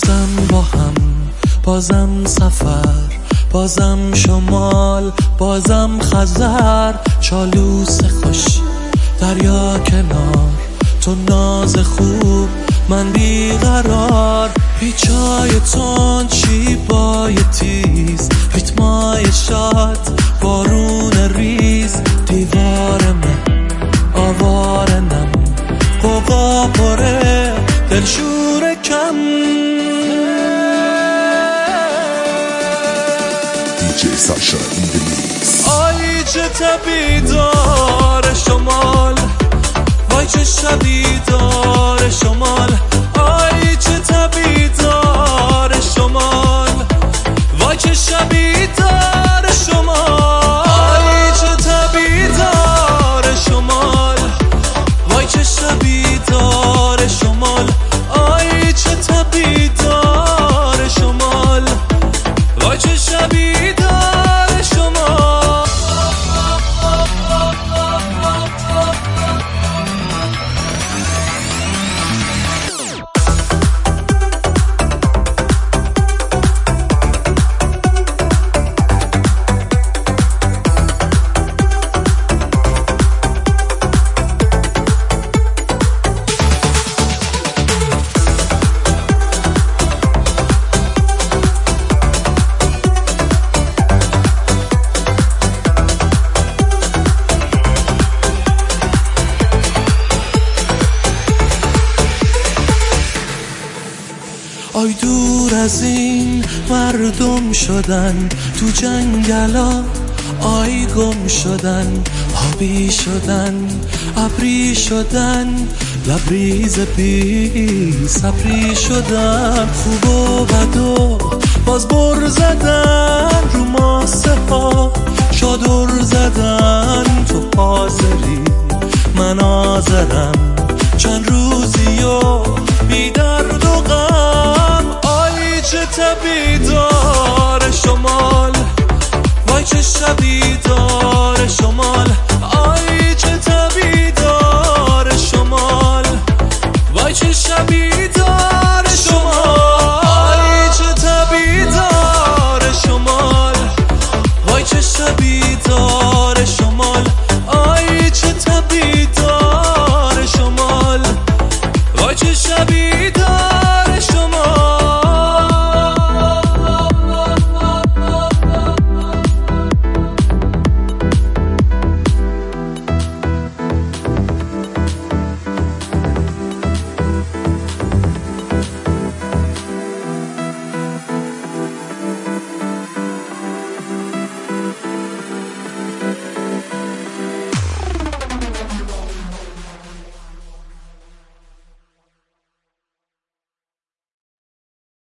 بازم با هم، بازم سفر، بازم شمال، بازم خزر، چالوس خوش دریا کنار، تو ناز خوب من بیقرار، پیچای تند شیبای تیز، ریتمای شاد بارون ریز، دیوار من آوارنم قوقا پره دلشور کم. DJ Sasha in the mix. آی چه تبی دار شمال، وای چه شبی دار شمال، آی چه تبی دار شمال، وای چه شبی دار شمال، آی چه تبی دار شمال، وای چه شبی دار شمال، آی چه تبی دار شمال، وای چه شبی دار شمال. آی دور از این مردم شدن تو جنگلا، آی گم شدن آبی شدن ابری شدن، لبریز بی صبری شدن، خوب و بد و باز بر زدن رو ماسه ها، چادر زدن تو حاضری من حاضرم، چند روزی و بی درد و غم، آی چه تبی دار شمال، وای چه شبی